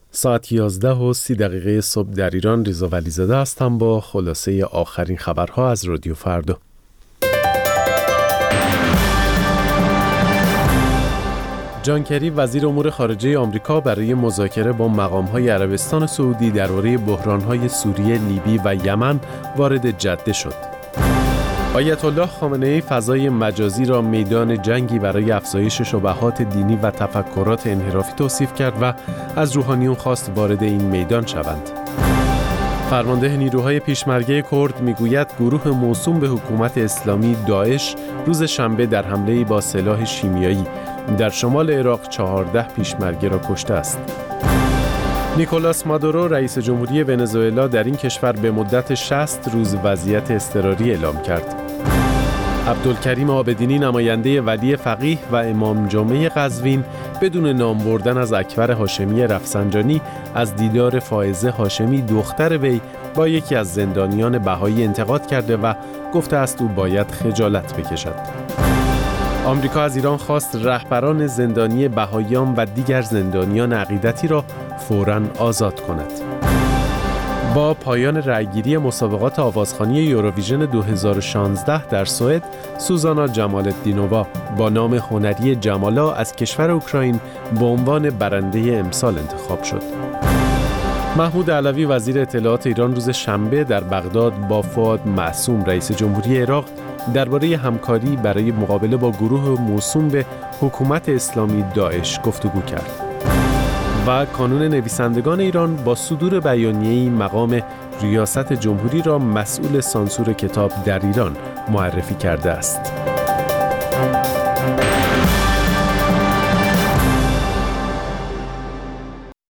ساعت 11:30 صبح در ایران. رضا ولیزاده هستم با خلاصه آخرین خبرها از رادیو فردا. جان کری وزیر امور خارجه آمریکا برای مذاکره با مقام‌های عربستان سعودی درباره بحران‌های سوریه، لیبی و یمن وارد جده شد. آیت الله خامنه‌ای فضای مجازی را میدان جنگی برای افزایش شبهات دینی و تفکرات انحرافی توصیف کرد و از روحانیون خواست وارد این میدان شوند. فرمانده نیروهای پیشمرگه کرد میگوید گروه موسوم به حکومت اسلامی داعش روز شنبه در حمله‌ای با سلاح شیمیایی در شمال عراق 14 پیشمرگه را کشته است. نیکولاس مادورو رئیس جمهوری ونزوئلا در این کشور به مدت 60 روز وضعیت اضطراری اعلام کرد. عبدالکریم عابدینی نماینده ولی فقیه و امام جامع قزوین بدون نام بردن از اکبر هاشمی رفسنجانی از دیدار فائزه هاشمی دختر وی با یکی از زندانیان بهایی انتقاد کرده و گفته است او باید خجالت بکشد. آمریکا از ایران خواست رهبران زندانی بهائیان و دیگر زندانیان عقیدتی را فوراً آزاد کند. با پایان رأیگیری مسابقات آوازخوانی یوروویژن 2016 در سوئد، سوزانا جمال‌الدینووا با نام هنری جمالا از کشور اوکراین به عنوان برنده امسال انتخاب شد. محمود علوی وزیر اطلاعات ایران روز شنبه در بغداد با فؤاد معصوم رئیس جمهوری عراق درباره همکاری برای مقابله با گروه موسوم به حکومت اسلامی داعش گفتگو کرد. و کانون نویسندگان ایران با صدور بیانیه‌ای مقام ریاست جمهوری را مسئول سانسور کتاب در ایران معرفی کرده است.